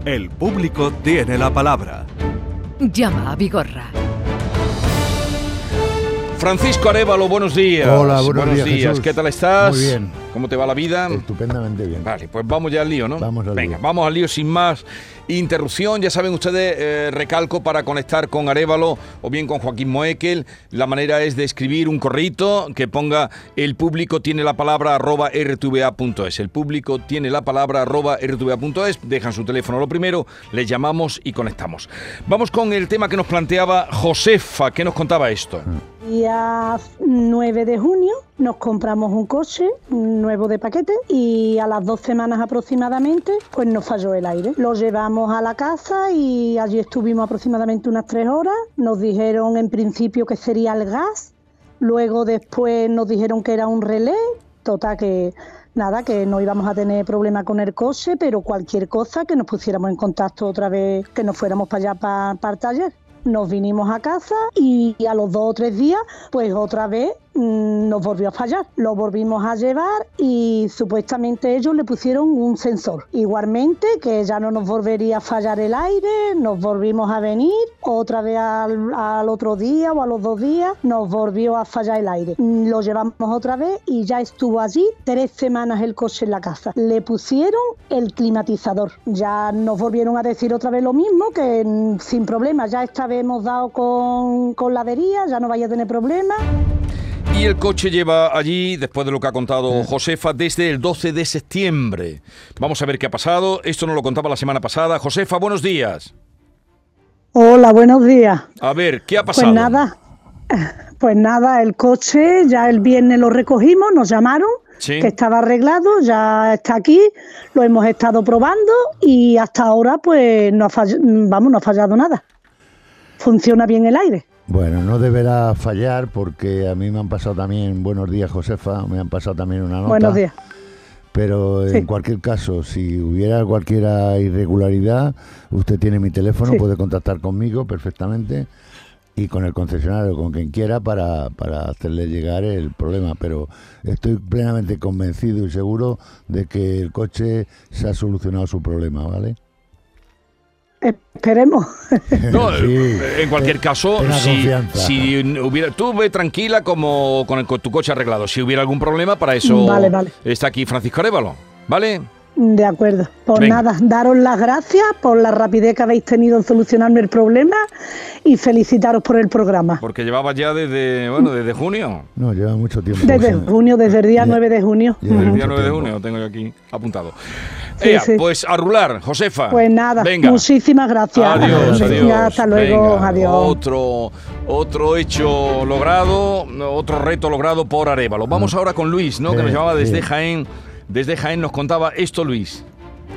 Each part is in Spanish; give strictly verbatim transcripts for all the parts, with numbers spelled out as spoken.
El público tiene la palabra. Llama a Vigorra. Francisco Arévalo, buenos días. Hola, buenos, buenos días, días. Jesús. ¿Qué tal estás? Muy bien. ¿Cómo te va la vida? Estupendamente bien. Vale, pues vamos ya al lío, ¿no? Vamos al Venga, lío. vamos al lío sin más interrupción. Ya saben ustedes, eh, recalco, para conectar con Arévalo o bien con Joaquín Moekel, la manera es de escribir un correíto que ponga el público tiene la palabra arroba r t v a punto es. El público tiene la palabra arroba r t v a punto es. Dejan su teléfono lo primero, les llamamos y conectamos. Vamos con el tema que nos planteaba Josefa. ¿Qué nos contaba esto? Día nueve de junio nos compramos un coche nuevo de paquete y a las dos semanas aproximadamente pues nos falló el aire. Lo llevamos a la casa y allí estuvimos aproximadamente unas tres horas. Nos dijeron en principio que sería el gas, luego después nos dijeron que era un relé. Total que nada, que no íbamos a tener problema con el coche, pero cualquier cosa que nos pusiéramos en contacto otra vez, que nos fuéramos para allá, para, para el taller. Nos vinimos a casa y a los dos o tres días, pues otra vez mmm, nos volvió a fallar. Lo volvimos a llevar y supuestamente ellos le pusieron un sensor. Igualmente, que ya no nos volvería a fallar el aire, nos volvimos a venir. Otra vez al, al otro día o a los dos días nos volvió a fallar el aire. Lo llevamos otra vez y ya estuvo allí tres semanas el coche en la casa. Le pusieron el climatizador. Ya nos volvieron a decir otra vez lo mismo, que mmm, sin problema, ya esta vez hemos dado con, con la avería, ya no vaya a tener problemas. Y el coche lleva allí, después de lo que ha contado Josefa, desde el doce de septiembre. Vamos a ver qué ha pasado. Esto nos lo contaba la semana pasada. Josefa, buenos días. Hola, buenos días. A ver, ¿qué ha pasado? Pues nada, pues nada, el coche ya el viernes lo recogimos, nos llamaron, sí, que estaba arreglado, ya está aquí, lo hemos estado probando y hasta ahora pues no ha fallado, vamos, no ha fallado nada. Funciona bien el aire. Bueno, no deberá fallar porque a mí me han pasado también, buenos días Josefa, me han pasado también una nota. Buenos días. Pero sí, en cualquier caso, si hubiera cualquier irregularidad, usted tiene mi teléfono, sí, puede contactar conmigo perfectamente y con el concesionario, con quien quiera, para, para hacerle llegar el problema. Pero estoy plenamente convencido y seguro de que el coche se ha solucionado su problema, ¿vale? Esperemos. No, sí, en cualquier caso, si, si hubiera, tú ve tranquila como con, el, con tu coche arreglado. Si hubiera algún problema, para eso vale, vale. está aquí Francisco Arévalo, ¿vale? De acuerdo. Pues Venga. nada, daros las gracias por la rapidez que habéis tenido en solucionarme el problema y felicitaros por el programa. Porque llevabas ya desde, bueno, desde junio. No, lleva mucho tiempo. Desde sí. junio, desde el día ya, nueve de junio. Desde el día nueve de junio, lo tengo yo aquí apuntado. Sí, Ea, sí. Pues a rular, Josefa. Pues nada, venga. Muchísimas gracias. Adiós, adiós. Hasta luego, venga, adiós. Otro, otro hecho logrado, otro reto logrado por Arévalo. Vamos ahora con Luis, ¿no? Sí, que nos llamaba desde sí. Jaén. Desde Jaén nos contaba esto, Luis.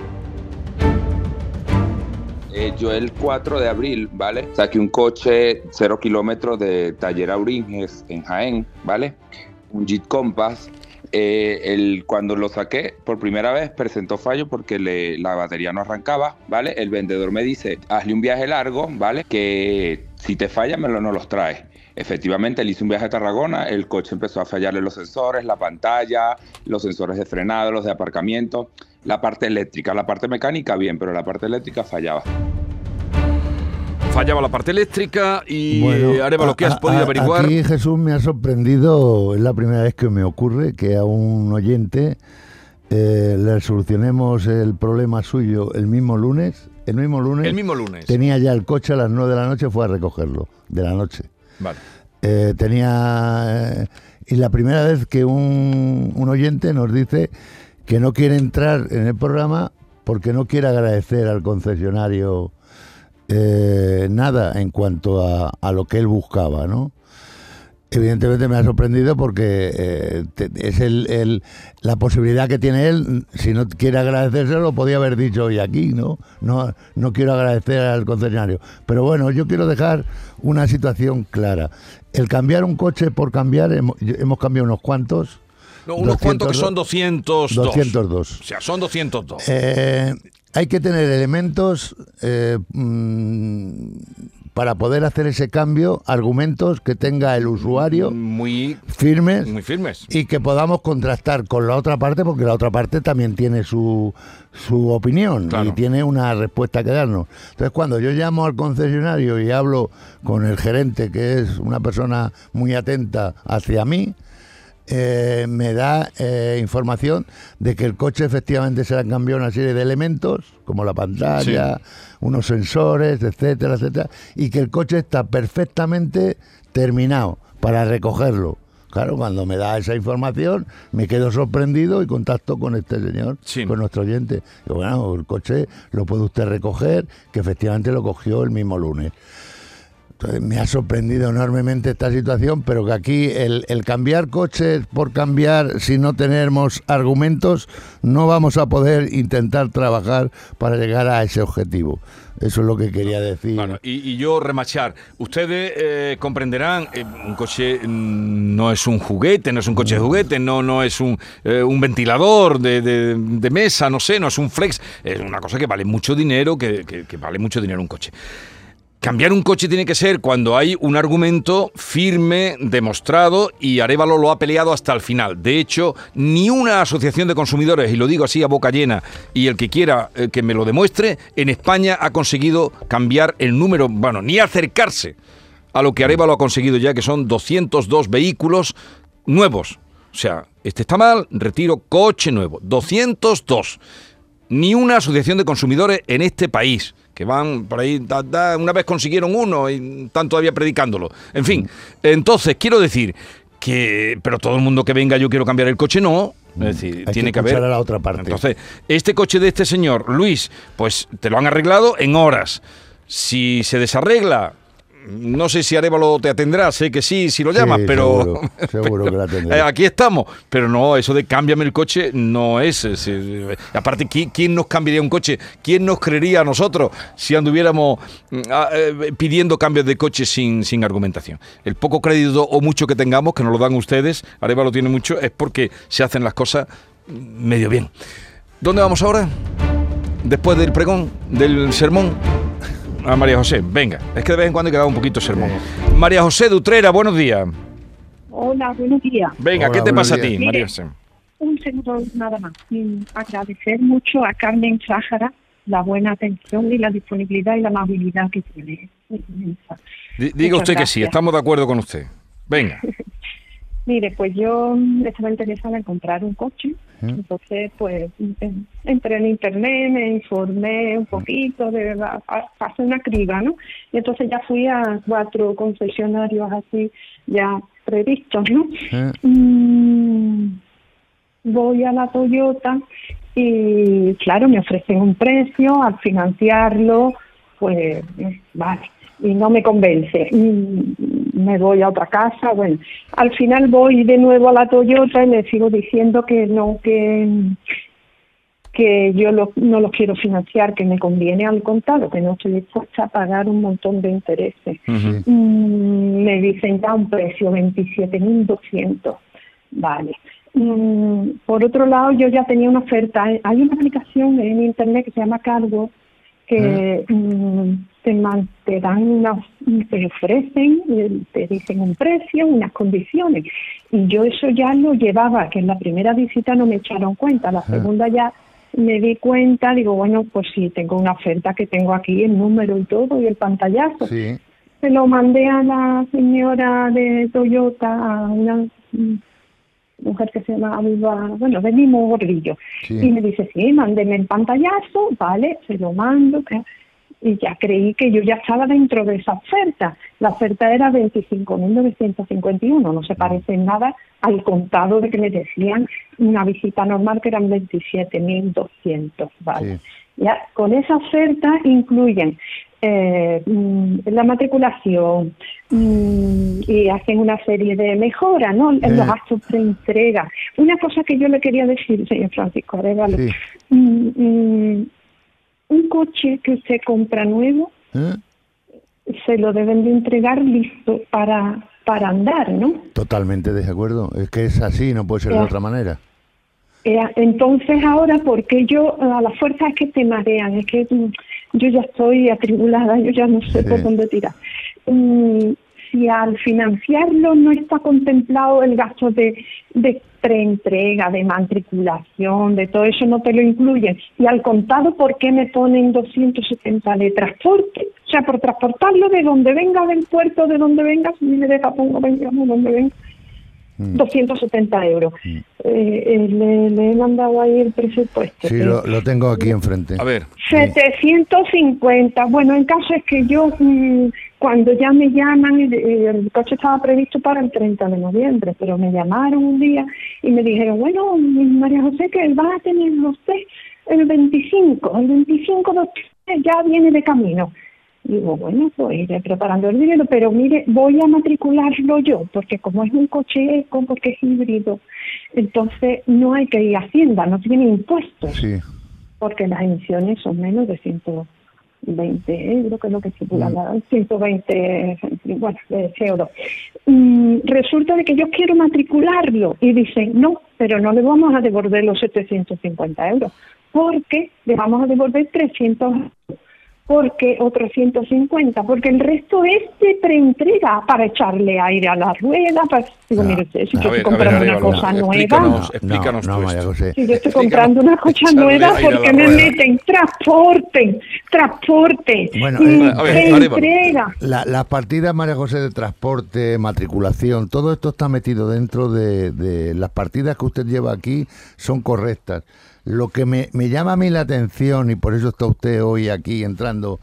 Eh, yo el cuatro de abril, ¿vale? Saqué un coche cero kilómetros de Taller Auringes en Jaén, ¿vale? Un Jeep Compass. Eh, el, cuando lo saqué por primera vez presentó fallo porque le, la batería no arrancaba, ¿vale? El vendedor me dice, hazle un viaje largo, ¿vale? Que si te falla me lo, no los traes. Efectivamente, él hizo un viaje a Tarragona, el coche empezó a fallarle los sensores, la pantalla, los sensores de frenado, los de aparcamiento, la parte eléctrica, la parte mecánica bien, pero la parte eléctrica fallaba. Fallaba la parte eléctrica y bueno, Arévalo, ¿qué has podido a, averiguar? Aquí Jesús me ha sorprendido, es la primera vez que me ocurre que a un oyente eh, le solucionemos el problema suyo el mismo lunes. El mismo lunes. El mismo lunes. Tenía ya el coche a las nueve de la noche, fue a recogerlo, de la noche. Vale. Eh, tenía... Eh, y la primera vez que un, un oyente nos dice que no quiere entrar en el programa porque no quiere agradecer al concesionario eh, nada en cuanto a, a lo que él buscaba, ¿no? Evidentemente me ha sorprendido porque eh, te, es el, el, la posibilidad que tiene él. Si no quiere agradecérselo, lo podía haber dicho hoy aquí, ¿no? No, no quiero agradecer al concesionario. Pero bueno, yo quiero dejar una situación clara. El cambiar un coche por cambiar, hemos, hemos cambiado unos cuantos. No, unos cuantos que son doscientos dos. doscientos dos. O sea, son doscientos dos. Eh, hay que tener elementos eh, mmm, para poder hacer ese cambio, argumentos que tenga el usuario muy firmes, muy firmes y que podamos contrastar con la otra parte, porque la otra parte también tiene su, su opinión, claro, y tiene una respuesta que darnos. Entonces, cuando yo llamo al concesionario y hablo con el gerente, que es una persona muy atenta hacia mí, Eh, me da eh, información de que el coche efectivamente se le han cambiado una serie de elementos, como la pantalla, sí, unos sensores, etcétera, etcétera, y que el coche está perfectamente terminado para recogerlo. Claro, cuando me da esa información, me quedo sorprendido y contacto con este señor, sí, con nuestro oyente. Digo, bueno, el coche lo puede usted recoger, que efectivamente lo cogió el mismo lunes. Entonces, me ha sorprendido enormemente esta situación, pero que aquí el, el cambiar coches por cambiar, si no tenemos argumentos, no vamos a poder intentar trabajar para llegar a ese objetivo. Eso es lo que quería decir. Bueno, y, y yo remachar. Ustedes eh, comprenderán, eh, un coche no es un juguete, no es un coche de juguete, no, no es un, eh, un ventilador de, de, de mesa, no sé, no es un flex. Es una cosa que vale mucho dinero, que, que, que vale mucho dinero un coche. Cambiar un coche tiene que ser cuando hay un argumento firme, demostrado, y Arévalo lo ha peleado hasta el final. De hecho, ni una asociación de consumidores, y lo digo así a boca llena, y el que quiera eh, que me lo demuestre, en España ha conseguido cambiar el número, bueno, ni acercarse a lo que Arévalo ha conseguido ya, que son doscientos dos vehículos nuevos. O sea, este está mal, retiro coche nuevo. doscientos dos. Ni una asociación de consumidores en este país, que van por ahí, da, da, una vez consiguieron uno y están todavía predicándolo. En fin, entonces quiero decir que, pero todo el mundo que venga, yo quiero cambiar el coche, no. Es decir, hay tiene que, que haber a la otra parte. Entonces, este coche de este señor, Luis, pues te lo han arreglado en horas. Si se desarregla, no sé si Arévalo te atendrá, sé que sí, si lo llamas, sí, pero seguro, seguro que la atendré. Aquí estamos, pero no, eso de cámbiame el coche no es, es, es aparte, ¿quién, ¿quién nos cambiaría un coche? ¿Quién nos creería a nosotros si anduviéramos a, eh, pidiendo cambios de coche sin, sin argumentación? El poco crédito o mucho que tengamos, que nos lo dan ustedes, Arévalo tiene mucho, es porque se hacen las cosas medio bien. ¿Dónde vamos ahora? Después del pregón, del sermón. A María José, venga, es que de vez en cuando he quedado un poquito sermón. María José de Utrera, buenos días. Hola, buenos días. Venga, Hola, ¿qué te pasa días. a ti, Mire, María José? Un segundo nada más. Mm, agradecer mucho a Carmen Sáhara la buena atención y la disponibilidad y la amabilidad que tiene. D- diga usted gracias. que sí, estamos de acuerdo con usted. Venga. Mire, pues yo estaba interesada en comprar un coche, ¿Mm? entonces pues entré en internet, me informé un poquito, de hacer una criba, ¿no? Y entonces ya fui a cuatro concesionarios así ya previstos, ¿no? ¿Eh? Mm, voy a la Toyota y claro, me ofrecen un precio, al financiarlo, pues vale. Y no me convence, me voy a otra casa, bueno, al final voy de nuevo a la Toyota y le sigo diciendo que no, que que yo lo, no los quiero financiar, que me conviene al contado, que no estoy dispuesta a pagar un montón de intereses. Uh-huh. Mm, me dicen ya un precio, veintisiete mil doscientos, vale. Mm, por otro lado, yo ya tenía una oferta, hay una aplicación en internet que se llama Cargo, que uh-huh. mm, te, man, te dan unas, te ofrecen, te dicen un precio, unas condiciones, y yo eso ya lo llevaba, que en la primera visita no me echaron cuenta, la uh-huh. segunda ya me di cuenta, digo, bueno, pues sí, tengo una oferta que tengo aquí, el número y todo, y el pantallazo. Sí. Se lo mandé a la señora de Toyota, a una mujer que se llama Aviva, bueno, de mismo Gordillo, sí. Y me dice, sí, mándeme el pantallazo, vale, se lo mando, y ya creí que yo ya estaba dentro de esa oferta. La oferta era veinticinco mil novecientos cincuenta y uno, no se parece en nada al contado de que me decían una visita normal que eran veintisiete mil doscientos, vale. Sí. Ya con esa oferta incluyen eh, la matriculación mm, y hacen una serie de mejoras, ¿no? En eh. los gastos de entrega. Una cosa que yo le quería decir, señor Francisco Arévalo, sí. mm, mm, un coche que usted compra nuevo, ¿eh? Se lo deben de entregar listo para, para andar, ¿no? Totalmente de acuerdo. Es que es así, no puede ser de otra manera. Eh, entonces ahora, porque yo, a la fuerza es que te marean, es que mm, yo ya estoy atribulada, yo ya no sé Sí. por dónde tirar. Mm, si al financiarlo no está contemplado el gasto de, de preentrega, de matriculación, de todo eso no te lo incluyen, y al contado, ¿por qué me ponen doscientos setenta de transporte? O sea, por transportarlo de donde venga, del puerto, de donde venga, si me deja, pongo, venga, de donde venga, doscientos setenta euros. Mm. Eh, eh, le, le he mandado ahí el presupuesto. Sí, eh, lo, lo tengo aquí enfrente. A ver, setecientos cincuenta. Bueno, en caso es que yo, mmm, cuando ya me llaman, el, el coche estaba previsto para el treinta de noviembre, pero me llamaron un día y me dijeron, bueno, María José, que va a tener usted el veinticinco, el veinticinco de octubre ya viene de camino. Digo, bueno, pues iré preparando el dinero, pero mire, voy a matricularlo yo, porque como es un coche eco, porque es híbrido, entonces no hay que ir a Hacienda, no tiene impuestos, Sí. porque las emisiones son menos de ciento veinte euros, que es lo que estipula la ciento veinte, bueno, eh, euros. Mm, resulta de que yo quiero matricularlo y dicen, no, pero no le vamos a devolver los setecientos cincuenta euros, porque le vamos a devolver trescientos euros. Porque otros ciento cincuenta, porque el resto es de preentrega para echarle aire a la rueda. Para... Digo, No, mire usted, si no. yo a ver, estoy a ver, comprando una Arévalo, cosa nueva, explícanos, explícanos no, tú no, María esto. José. si yo estoy Explícanos. comprando una cosa Echarle nueva, aire a ¿por la qué me rueda. meten transporte, transporte, Bueno, y eh, a ver, Arévalo. preentrega? La, las partidas, María José, de transporte, matriculación, todo esto está metido dentro de, de las partidas que usted lleva aquí, son correctas. Lo que me, me llama a mí la atención, y por eso está usted hoy aquí entrando,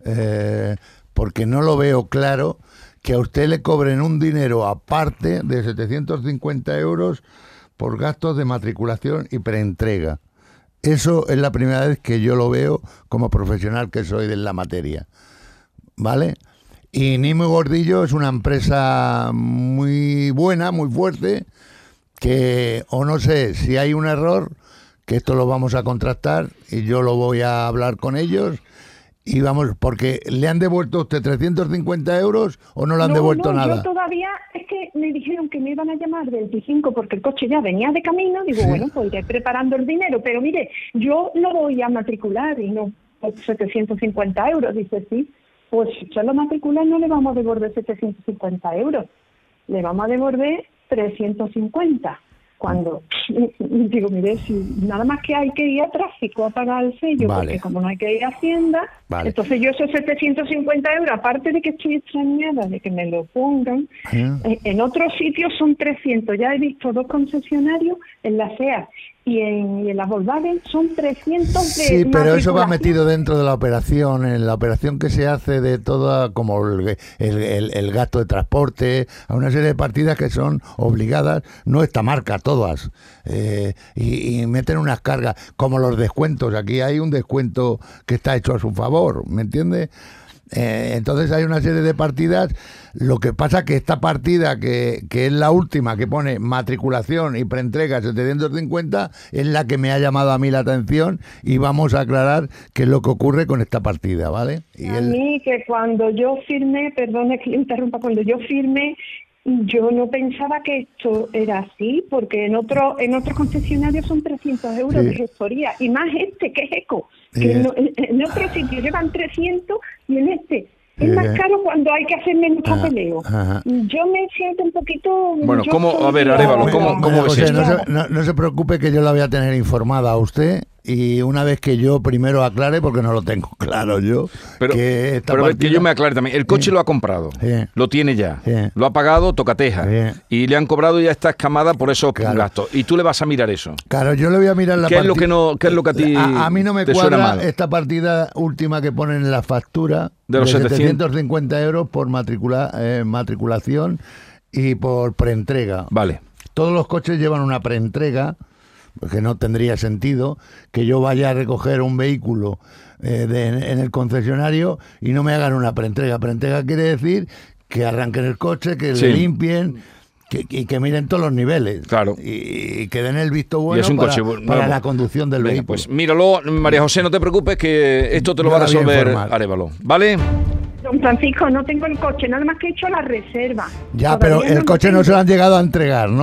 eh, porque no lo veo claro, que a usted le cobren un dinero aparte de setecientos cincuenta euros por gastos de matriculación y preentrega. Eso es la primera vez que yo lo veo como profesional que soy de la materia. ¿Vale? Y Nimo Gordillo es una empresa muy buena, muy fuerte, que, o no sé, si hay un error, que esto lo vamos a contrastar y yo lo voy a hablar con ellos. Y vamos, porque ¿le han devuelto a usted trescientos cincuenta euros o no le han no, devuelto no, nada? yo todavía, es que me dijeron que me iban a llamar veinticinco porque el coche ya venía de camino. Digo, Sí. bueno, pues iré preparando el dinero, pero mire, yo lo voy a matricular y no por setecientos cincuenta euros. Dice, sí, pues si usted lo matricula no le vamos a devolver setecientos cincuenta euros, le vamos a devolver trescientos cincuenta. Cuando digo, mire, si nada más que hay que ir a tráfico a pagar el sello, Vale. porque como no hay que ir a Hacienda, Vale. entonces yo esos setecientos cincuenta euros, aparte de que estoy extrañada de que me lo pongan, ¿Eh? eh, en otros sitios son trescientos. Ya he visto dos concesionarios en la SEAT y en, y en la Volkswagen son trescientos de Sí, pero eso va matriculación. metido dentro de la operación, en la operación que se hace de toda, como el, el, el- el gasto de transporte, a una serie de partidas que son obligadas, no esta marca, todas, eh, y, y meten unas cargas, como los descuentos, aquí hay un descuento que está hecho a su favor, ¿me entiende? Eh, entonces hay una serie de partidas, lo que pasa que esta partida, que, que es la última, que pone matriculación y preentrega setecientos cincuenta, es la que me ha llamado a mí la atención y vamos a aclarar qué es lo que ocurre con esta partida, ¿vale? Y A el- mí que cuando yo firmé, perdone que le interrumpa, cuando yo firmé, yo no pensaba que esto era así, porque en otro en otros concesionarios son trescientos euros Sí. de gestoría, y más este que es eco, Sí. que no- en, en otros sitios llevan trescientos y en este es Sí. más caro cuando hay que hacer menos Ajá, papeleo. ajá. Yo me siento un poquito... Bueno, yo ¿cómo? soy A ver, la- Arévalo, la- ¿cómo- la- cómo María ves José, esto? no, se, no- no se preocupe, que yo la voy a tener informada a usted, y una vez que yo primero aclare, porque no lo tengo claro yo, Pero, que esta pero a ver, que partida- yo me aclare también. El coche Sí. lo ha comprado, Sí. lo tiene ya, Sí. lo ha pagado, tocateja, Sí. y le han cobrado ya esta escamada por esos Claro. gastos. Y tú le vas a mirar eso. Claro, yo le voy a mirar la ¿Qué es lo parti- que no- qué es lo que a ti A, a mí no me te suena cuadra mal? esta partida última que ponen en la factura De los setecientos. setecientos cincuenta euros por matricula, eh, matriculación y por preentrega. Vale. Todos los coches llevan una preentrega, porque no tendría sentido que yo vaya a recoger un vehículo eh, de- en el concesionario y no me hagan una preentrega. Preentrega quiere decir que arranquen el coche, que Sí. le limpien, que, y que miren todos los niveles. Claro. Y, y que den el visto Y bueno es un para, coche bu- para nuevo. la conducción del Venga, vehículo. pues míralo, María José, no te preocupes, que esto te lo Yo va a la voy a resolver informar. Arévalo. ¿Vale? Don Francisco, no tengo el coche, nada más que he hecho la reserva. Ya, Todavía pero el lo coche no tengo. se lo han llegado a entregar, ¿no?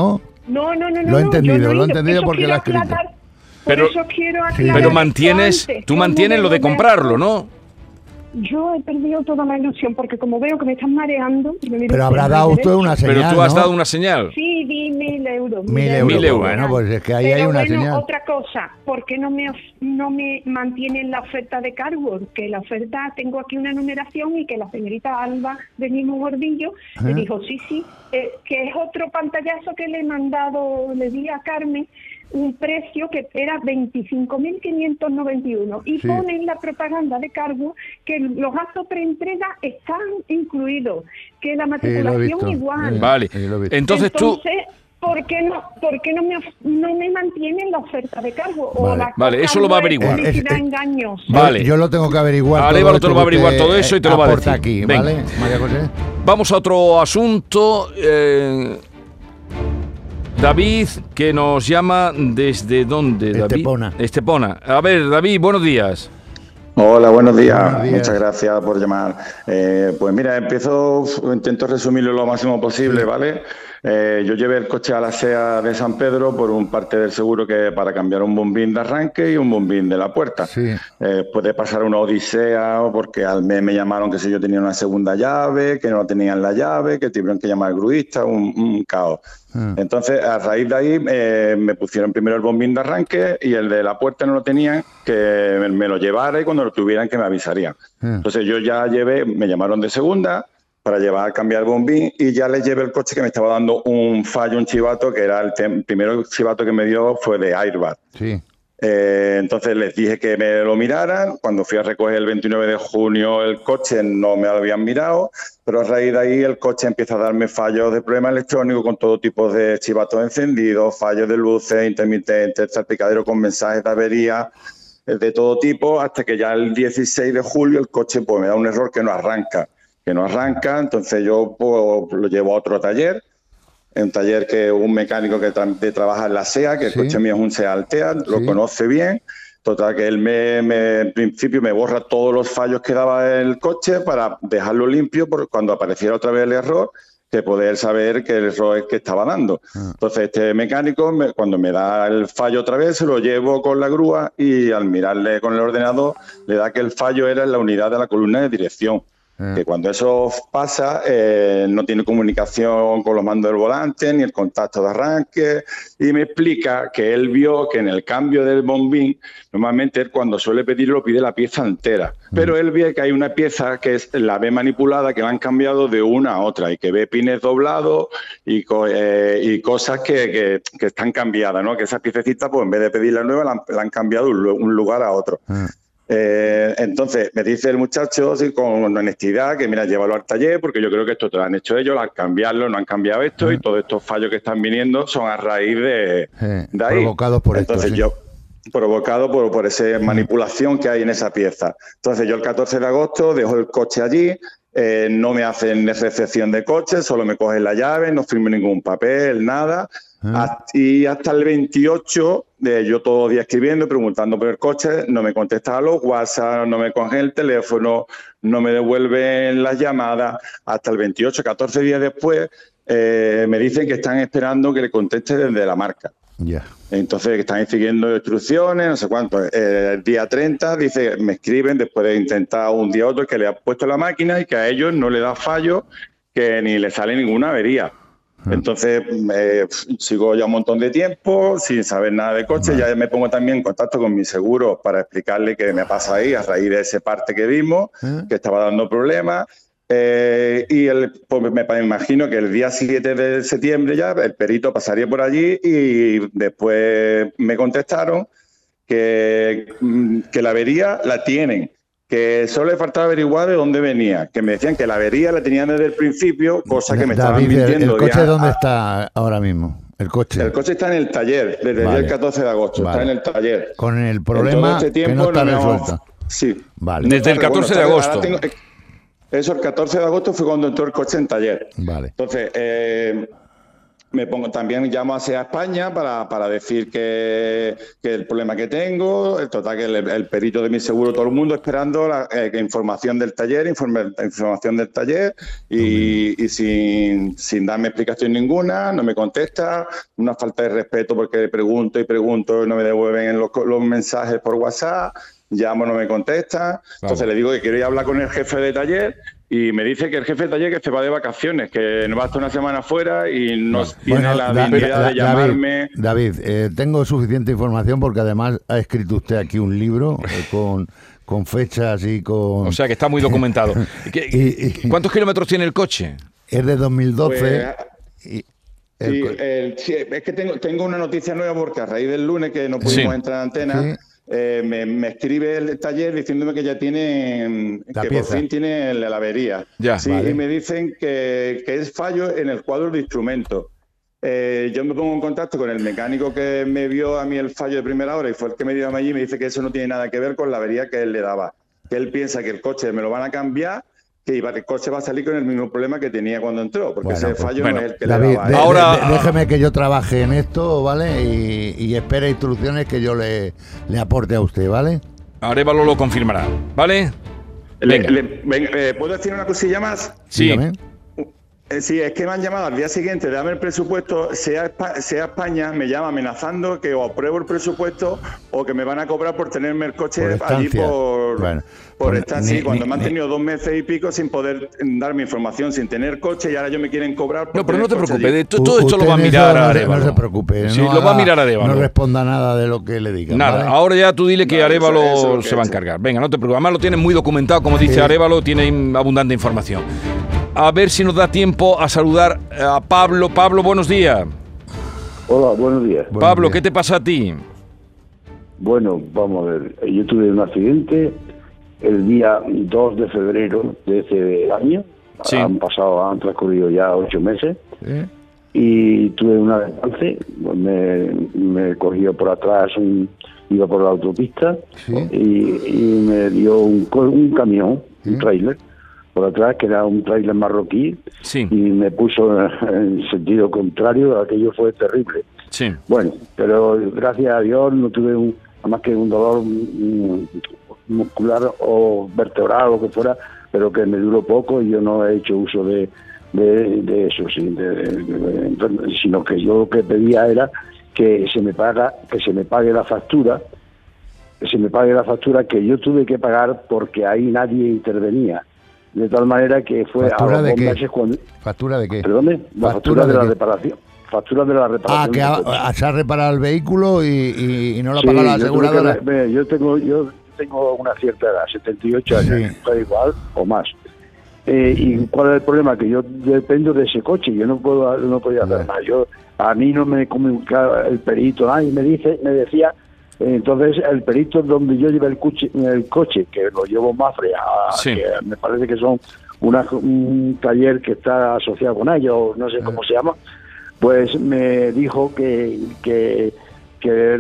No, no, no, no. Lo he no, entendido, yo no lo he hice- entendido eso porque quiero lo ha escrito. aclarar, Pero- por eso quiero Sí. aclarar Pero esto mantienes, antes, tú que mantienes no lo de me- comprarlo, ¿no? Yo he perdido toda la ilusión porque como veo que me están mareando... me viene Pero un habrá tema dado de usted una derecho. señal, Pero tú has ¿no? dado una señal. Sí, di mil euros. Mil euros. Mil euros. Bueno, pues es que ahí Pero hay una bueno, señal. otra cosa, ¿por qué no me, of- no me mantienen la oferta de cargo? Que la oferta, tengo aquí una numeración y que la señorita Alba del mismo Gordillo me Ajá. dijo, sí, sí, eh, que es otro pantallazo que le he mandado, le di a Carmen, un precio que era veinticinco mil quinientos noventa y uno y Sí. pone en la propaganda de cargo que los gastos preentrega están incluidos, que la Sí, lo he matriculación visto. igual. Eh, Vale. sí, lo he visto. Entonces tú... Entonces, ¿por qué no, por qué no me of- no me mantienen la oferta de cargo? O Vale. la Vale, cosa eso lo va a web, averiguar. publicidad Es- es- engañosa. Yo- Vale. Yo lo tengo que averiguar. Arévalo todo te lo va a esto que averiguar usted, todo eso y te eh, lo va a aporta decir. aquí, Venga. ¿vale, María José? Vamos a otro asunto. eh, David, que nos llama desde dónde, David? Estepona. Estepona. A ver, David, buenos días. Hola, buenos días. Buenos días. Muchas gracias por llamar. Eh, pues mira, empiezo, intento resumirlo lo máximo posible, ¿vale? Eh, yo llevé el coche a la SEA de San Pedro por un parte del seguro que para cambiar un bombín de arranque y un bombín de la puerta. Sí. Eh, puede pasar una odisea porque al mes me llamaron que si yo tenía una segunda llave, que no tenían la llave, que tuvieron que llamar al gruista, un, un caos. Ah. Entonces, a raíz de ahí, eh, me pusieron primero el bombín de arranque y el de la puerta no lo tenían, que me, me lo llevara y cuando lo tuvieran que me avisarían. Ah. Entonces yo ya llevé, me llamaron de segunda para llevar a cambiar el bombín y ya les llevé el coche que me estaba dando un fallo, un chivato, que era el tem- primero chivato que me dio fue de airbag. Sí. Eh, entonces les dije que me lo miraran. Cuando fui a recoger el veintinueve de junio el coche no me lo habían mirado, pero a raíz de ahí el coche empieza a darme fallos de problema electrónico con todo tipo de chivatos encendidos, fallos de luces intermitentes, salpicadero con mensajes de avería eh, de todo tipo, hasta que ya el dieciséis de julio el coche pues me da un error que no arranca, que no arranca. Entonces yo pues, lo llevo a otro taller. En un taller que un mecánico que tra de trabaja en la SEA, que el Sí. coche mío es un SEA Altea, lo Sí. conoce bien. Total, que él me, me, en principio me borra todos los fallos que daba el coche para dejarlo limpio por cuando apareciera otra vez el error, que poder saber que el error es que estaba dando. Ah. Entonces este mecánico, me, cuando me da el fallo otra vez, se lo llevo con la grúa y al mirarle con el ordenador, le da que el fallo era en la unidad de la columna de dirección. Ah. Que cuando eso pasa, eh, no tiene comunicación con los mandos del volante, ni el contacto de arranque, y me explica que él vio que en el cambio del bombín, normalmente él cuando suele pedirlo pide la pieza entera, pero él ve que hay una pieza que es la B manipulada, que la han cambiado de una a otra, y que ve pines doblados y, co eh, y cosas que, que, que están cambiadas, ¿no? Que esas piececitas, pues en vez de pedir la nueva, la han, la han cambiado de un, un lugar a otro. Ah. Eh, entonces me dice el muchacho así, con honestidad que mira, llévalo al taller porque yo creo que esto te lo han hecho ellos, al cambiarlo no han cambiado esto y todos estos fallos que están viniendo son a raíz de, Eh, de ahí. provocados por esto, Entonces sí. yo provocado por, por esa manipulación que hay en esa pieza. Entonces yo el catorce de agosto dejo el coche allí, eh, no me hacen recepción de coche, solo me cogen la llave, no firmo ningún papel, nada. Ah. Y hasta el veintiocho, eh, yo todo el día escribiendo, preguntando por el coche, no me contestaban los WhatsApp, no me cogen el teléfono, no me devuelven las llamadas. Hasta el veintiocho, catorce días después, eh, me dicen que están esperando que le conteste desde la marca. Ya. Entonces, que están siguiendo instrucciones, no sé cuánto. Eh, el día treinta, dice, me escriben después de intentar un día otro que le ha puesto la máquina y que a ellos no le da fallo, que ni le sale ninguna avería. Entonces, eh, sigo ya un montón de tiempo sin saber nada de coche. Ya me pongo también en contacto con mi seguro para explicarle qué me pasa ahí a raíz de ese parte que vimos, ¿Eh? que estaba dando problemas. Eh, y el, pues me, me imagino que el día siete de septiembre ya el perito pasaría por allí y después me contestaron que, que la avería la tienen, que solo le faltaba averiguar de dónde venía, que me decían que la avería la tenían desde el principio, cosa que me estaban David, el, mintiendo. el coche ya- ¿dónde está ahora mismo? El coche. El coche está en el taller, desde Vale. el catorce de agosto, Vale. está en el taller. Con el En problema todo este que no tiempo está me hemos- resuelto. Sí. Vale. Desde el catorce de Bueno, agosto. ahora tengo- eso, el catorce de agosto fue cuando entró el coche en taller. Vale. Entonces, eh, me pongo, también llamo a SEA España para, para decir que, que el problema que tengo, el total que el, el perito de mi seguro, todo el mundo esperando la eh, que información del taller, informe, información del taller y, y sin, sin darme explicación ninguna, no me contesta, una falta de respeto porque pregunto y pregunto y no me devuelven los, los mensajes por WhatsApp, llamo, no me contesta, entonces le digo que quiero ir a hablar con el jefe de taller. Y me dice que el jefe de taller que se va de vacaciones, que no va a estar una semana afuera y no tiene bueno, la da, dignidad da, de llamarme. David, David eh, tengo suficiente información porque además ha escrito usted aquí un libro eh, con, con fechas y con... O sea que está muy documentado. ¿Qué, y, y, ¿Cuántos kilómetros tiene el coche? Es de dos mil doce. Pues, y el, sí, el, sí, es que tengo, tengo una noticia nueva porque a raíz del lunes que no pudimos sí. entrar en antena... Sí. Eh, me, me escribe el taller diciéndome que ya tiene, la que pieza. por fin tiene la avería. Ya, sí, vale. Y me dicen que, que es fallo en el cuadro de instrumentos. Eh, yo me pongo en contacto con el mecánico que me vio a mí el fallo de primera hora y fue el que me dio a mí allí y me dice que eso no tiene nada que ver con la avería que él le daba. Que él piensa que el coche me lo van a cambiar, que el coche va a salir con el mismo problema que tenía cuando entró, porque bueno, ese fallo pues, bueno, no es el que David, le daba. De, Ahora, de, de, déjeme que yo trabaje en esto, ¿vale? Y, y espere instrucciones que yo le, le aporte a usted, ¿vale? Arévalo lo confirmará, ¿vale? Le, le, venga, eh, ¿puedo decir una cosilla más? Sí. Dígame. Sí, es que me han llamado al día siguiente de darme el presupuesto, sea, sea España, me llama amenazando que o apruebo el presupuesto o que me van a cobrar por tenerme el coche por allí por, bueno, por pues estar así, cuando ni, me han tenido ni, dos meses y pico sin poder darme información, sin tener coche y ahora yo me quieren cobrar por No, pero no te preocupes, allí. todo esto lo va a mirar a Arévalo. No se preocupe, sí, no lo va a haga, mirar a Arévalo. No responda nada de lo que le diga. Nada, ¿vale? ahora ya tú dile que no, Arévalo eso, eso que se va a encargar. Venga, no te preocupes, además lo tienes muy documentado, como dice sí. Arévalo, tiene abundante información. A ver si nos da tiempo a saludar a Pablo. Pablo, buenos días. Hola, buenos días. Pablo, buenos días. ¿qué te pasa a ti? Bueno, vamos a ver. Yo tuve un accidente el día dos de febrero de ese año. Sí. Han pasado, han transcurrido ya ocho meses. ¿Eh? Y tuve un alcance. Me, me cogió por atrás, un, iba por la autopista. ¿Sí? y, y me dio un, un camión, ¿Sí? un tráiler por atrás, que era un tráiler marroquí, sí. y me puso en sentido contrario. Aquello fue terrible. Sí. Bueno, pero gracias a Dios no tuve un, más que un dolor um, muscular o vertebral o lo que fuera, pero que me duró poco y yo no he hecho uso de, de, de eso, sí, de, de, de, sino que yo lo que pedía era que se me paga, que se me pague la factura, que se me pague la factura que yo tuve que pagar porque ahí nadie intervenía. De tal manera que fue ¿Factura a los de dos qué? meses cuando... ¿Factura de qué? Perdón, la factura, factura de, de la reparación. Factura de la reparación. Ah, que ha, se ha reparado el vehículo y, y, y no lo ha sí, pagado la aseguradora. Yo, que, yo tengo yo tengo una cierta edad, setenta y ocho años, sí. Da igual o más. Eh, ¿Y cuál es el problema? Que yo dependo de ese coche, yo no puedo no podía hacer nada. Yo, a mí no me comunicaba el perito, nadie me dice, me decía... Entonces el perito donde yo llevé el coche, el coche que lo llevo Mafre, a, sí. que me parece que son una, un taller que está asociado con ellos, no sé ah. cómo se llama, pues me dijo que que que,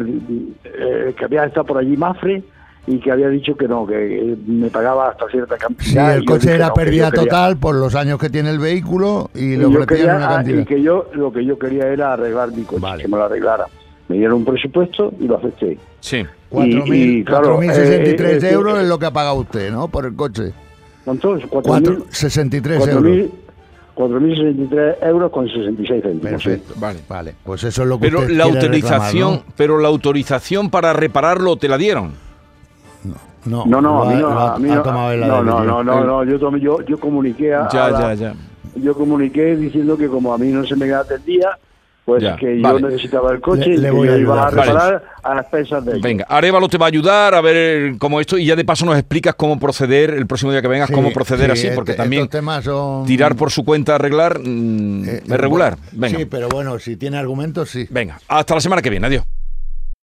eh, que había estado por allí Mafre y que había dicho que no, que me pagaba hasta cierta cantidad. Sí, el coche era no, pérdida quería, total por los años que tiene el vehículo y, y le ofrecían quería, una cantidad. Y que yo lo que yo quería era arreglar mi coche, vale. Que me lo arreglara. Me dieron un presupuesto y lo acepté. Sí. cuatro mil sesenta y tres eh, eh, euros eh, es lo que ha pagado usted, ¿no? Por el coche. ¿Cuántos? cuatro mil sesenta y tres euros. cuatro mil sesenta y tres euros con sesenta y seis céntimos. Perfecto. Sí. Vale, vale. Pues eso es lo que pero usted la quiere autorización, reclamar, ¿no? pero la autorización para repararlo te la dieron. No, no, no, lo a mí no, ha, a mí ha no, tomado no, no, no, no, no, yo tomé, yo, yo comuniqué a, ya, a la, ya, ya. yo comuniqué diciendo que como a mí no se me atendía, pues ya, que vale. yo necesitaba el coche le, y le que voy yo a iba a reparar vale. a las expensas de ellos. Venga, Arévalo te va a ayudar a ver cómo esto y ya de paso nos explicas cómo proceder el próximo día que vengas, sí, cómo proceder sí, así, porque este, también son... tirar por su cuenta a arreglar mmm, eh, es regular. Venga. Sí, pero bueno, si tiene argumentos, sí. Venga, hasta la semana que viene, adiós.